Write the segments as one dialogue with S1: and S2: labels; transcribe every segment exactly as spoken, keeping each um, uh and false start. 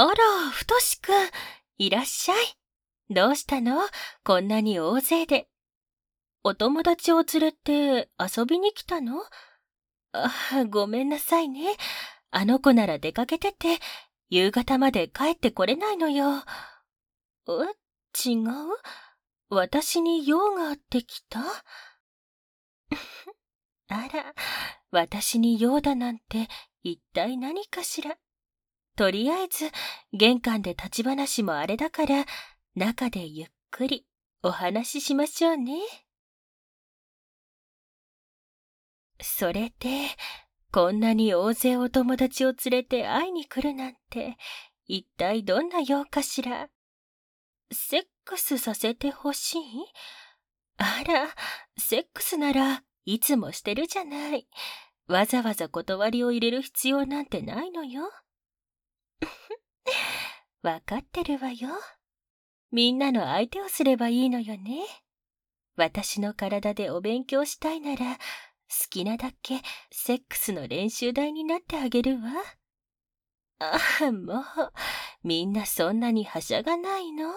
S1: あら、ふとしくん、いらっしゃい。どうしたの？こんなに大勢で。お友達を連れて遊びに来たの？あ、ごめんなさいね。あの子なら出かけてて、夕方まで帰ってこれないのよ。え、違う？私に用があってきた？あら、私に用だなんて一体何かしら。とりあえず、玄関で立ち話もあれだから、中でゆっくりお話ししましょうね。それで、こんなに大勢お友達を連れて会いに来るなんて、一体どんな用かしら。セックスさせてほしい？あら、セックスならいつもしてるじゃない。わざわざ断りを入れる必要なんてないのよ。わかってるわよ。みんなの相手をすればいいのよね。私の体でお勉強したいなら、好きなだけセックスの練習台になってあげるわ。ああ、もう、みんなそんなにはしゃがないの。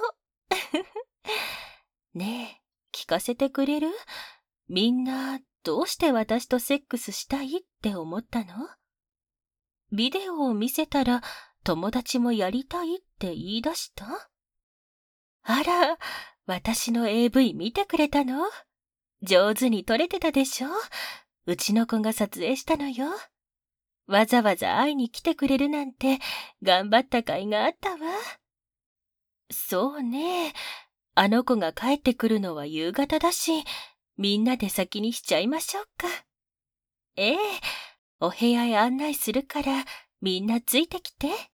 S1: ねえ、聞かせてくれる？みんな、どうして私とセックスしたいって思ったの？ビデオを見せたら、友達もやりたいって言い出した？あら、私の エーブイ 見てくれたの？上手に撮れてたでしょ？うちの子が撮影したのよ。わざわざ会いに来てくれるなんて、頑張った甲斐があったわ。そうね。あの子が帰ってくるのは夕方だし、みんなで先にしちゃいましょうか。ええ、お部屋へ案内するから、みんなついてきて。